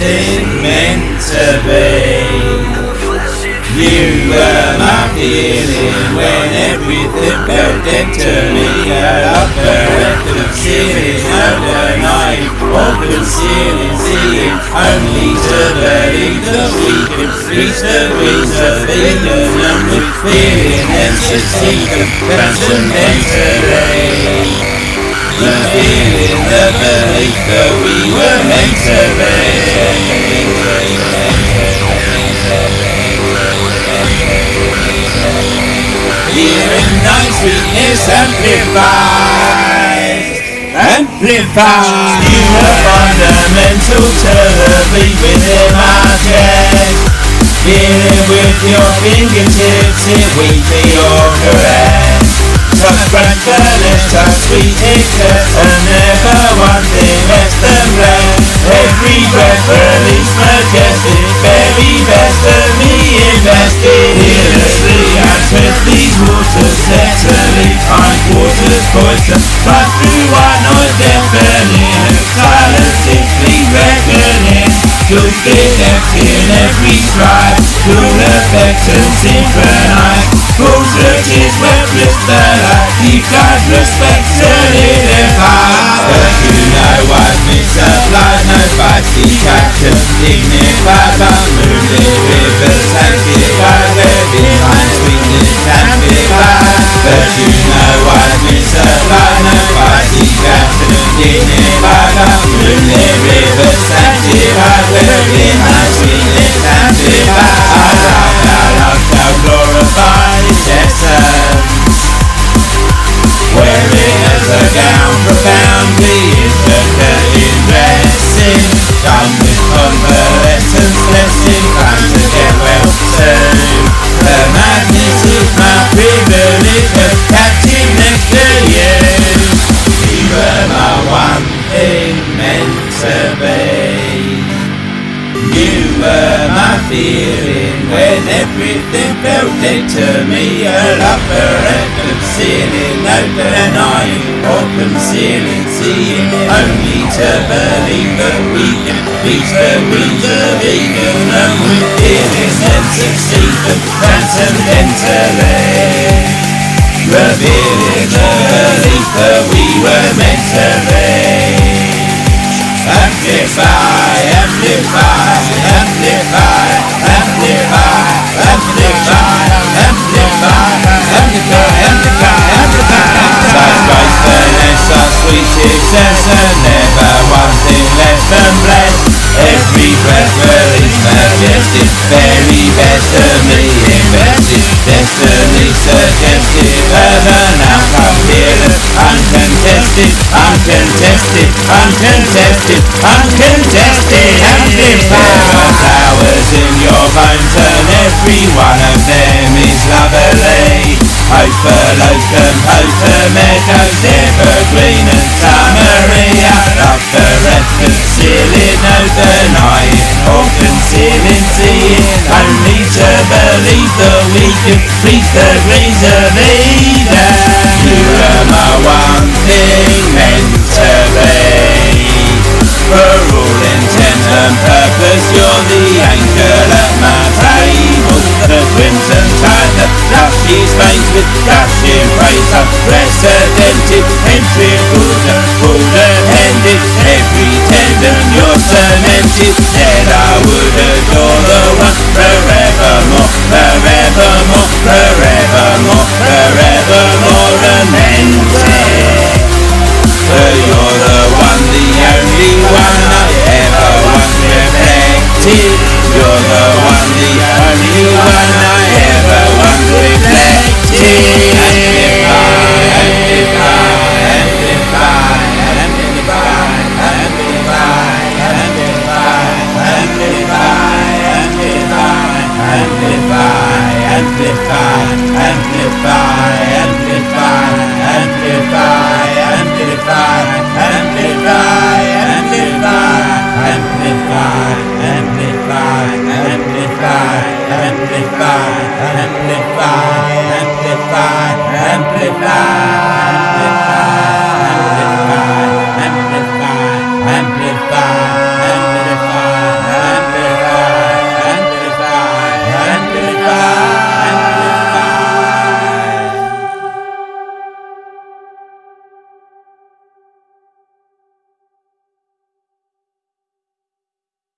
thing meant to be. You were my feeling when everything felt dead to me. A lover concealing, overnight, or concealing, seeing, only to believe that we can reach the wings of freedom, and with feeling and succeeding transcendentally. The feeling, the belief that we were meant to be. Hearing thy sweetness amplifies. You are fundamental to the beat within my chest. Feeling with your fingertips, if we feel correct. Touch bright colors, touch sweet hiccups, and never one thing less than blessed. Every breath release majestic, very best of me invested. Fearlessly I tread these waters, settlingly find waters poison. But through one noise deafening, silence simply reckoning. You'll get left in every stride, full effect and synchronize. Bullshit is weaponless the light, deep dive respect solidify. But you know I've misapplied, no spicy captain, dignified, unmoving rivers sanctified, where behind sweetness amplified. But you know I've misapplied, no spicy captain, dignified, unmoving rivers sanctified, where behind sweetness amplified. Our love shall glorify its essence, wearing as a gown profoundly intricate in dressing, done with convalescence blessing, time to get well soon. The madness is my privilege, a captive next to you. You were my one thing meant to be. You were my feeling when everything felt dead to me. A lover at concealing, no denying or concealing, seeing only to believe that we can reach the wings of Eden, and with feeling and succeeding transcendentally, revealing the belief that we were meant to be. Amplify, amplify, amplify, amplify, amplify, amplify, amplify, amplify, amplify. Such grace, finesse, such sweet success, and never one thing less than blessed. Every breath release majestic, very best of me invested. Destiny suggestive of an outcome fearless, uncontested, uncontested, uncontested, uncontested. Amplify. Flowers in your bones, and every one of them is lovely. Hope for locum, hope for meadows, evergreen and summery. I love the rest, concealing, no denying, or concealing, seeing, only to believe that we can reach the wings of Eden. You are my one thing meant to be. For all intent and purpose, you're the angel at my table. The crimson tide that flushes veins with gushing praise, unprecedented entry, golden-handed, every tendon you're cemented. Said I would adore the one forevermore, forevermore, forevermore, forevermore, lamented. For you're the one, the only one I ever once reflected. You're the one, the only one I ever once reflected.